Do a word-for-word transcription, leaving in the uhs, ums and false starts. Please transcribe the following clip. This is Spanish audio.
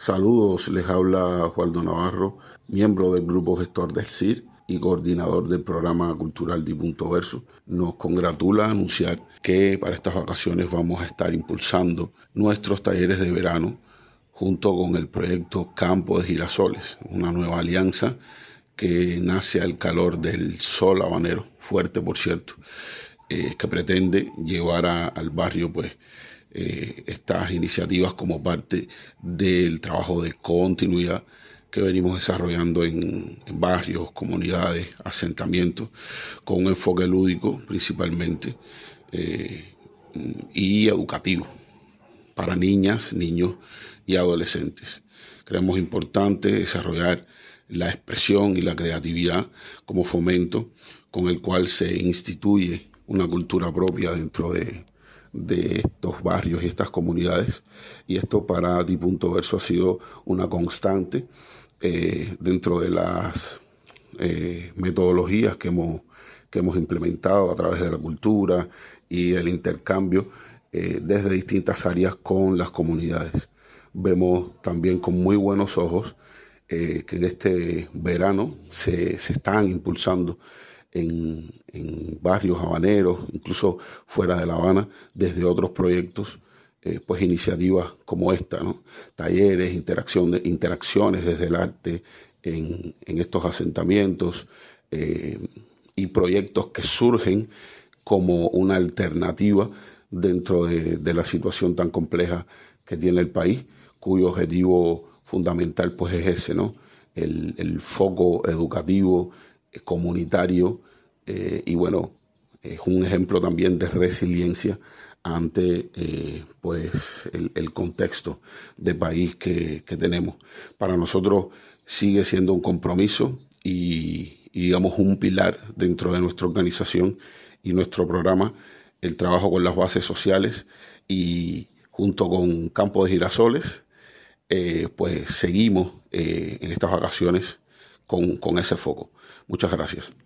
Saludos, les habla Waldo Navarro, miembro del Grupo Gestor del C I R y coordinador del programa cultural de Punto Verso. Nos congratula anunciar que para estas vacaciones vamos a estar impulsando nuestros talleres de verano junto con el proyecto Campo de Girasoles, una nueva alianza que nace al calor del sol habanero, fuerte por cierto, eh, que pretende llevar a, al barrio pues eh, estas iniciativas como parte del trabajo de continuidad que venimos desarrollando en, en barrios, comunidades, asentamientos, con un enfoque lúdico principalmente eh, y educativo para niñas, niños y adolescentes. Creemos importante desarrollar la expresión y la creatividad como fomento con el cual se instituye una cultura propia dentro de, de estos barrios y estas comunidades. Y esto para Di Punto Verso ha sido una constante eh, dentro de las eh, metodologías que hemos, que hemos implementado a través de la cultura y el intercambio eh, desde distintas áreas con las comunidades. Vemos también con muy buenos ojos eh, que en este verano se, se están impulsando en, en barrios habaneros, incluso fuera de La Habana, desde otros proyectos, eh, pues iniciativas como esta, ¿no? Talleres, interacción, interacciones desde el arte en, en estos asentamientos eh, y proyectos que surgen como una alternativa dentro de, de la situación tan compleja que tiene el país, cuyo objetivo fundamental pues es ese, ¿no? El, el foco educativo, eh, comunitario eh, y bueno, es un ejemplo también de resiliencia ante eh, pues el, el contexto de país que, que tenemos. Para nosotros sigue siendo un compromiso y, y digamos un pilar dentro de nuestra organización y nuestro programa el trabajo con las bases sociales y junto con Campo de Girasoles eh, pues seguimos eh, en estas vacaciones con, con ese foco. Muchas gracias.